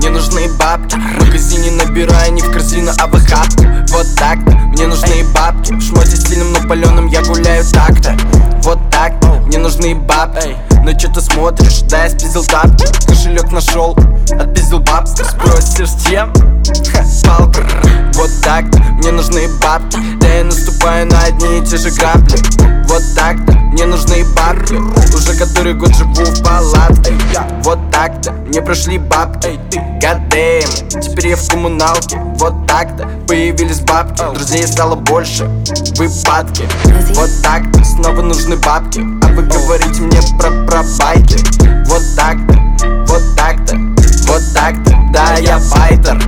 мне нужны бабки. В магазине набираю не в корзину, а в охапку. Вот так-то, мне нужны бабки. В шмоте стильном, но паленым я гуляю так-то. Вот так-то, мне нужны бабки. Но чё ты смотришь? Да я спиздил тапки. Кошелек нашел, отпиздил бабку. Спросишь, с чем? Палка. Вот так-то, мне нужны бабки. Да я наступаю на одни и те же грабли. Вот так-то, мне нужны бабки. Уже который год живу в палатке. Вот так-то, мне прошли бабки. Goddamn, теперь я в коммуналке. Вот так-то, появились бабки. Друзей стало больше, выпадки. Вот так-то, снова нужны бабки. А вы говорите мне про байки. Вот так-то, вот так-то, вот так-то. Да, я файтер.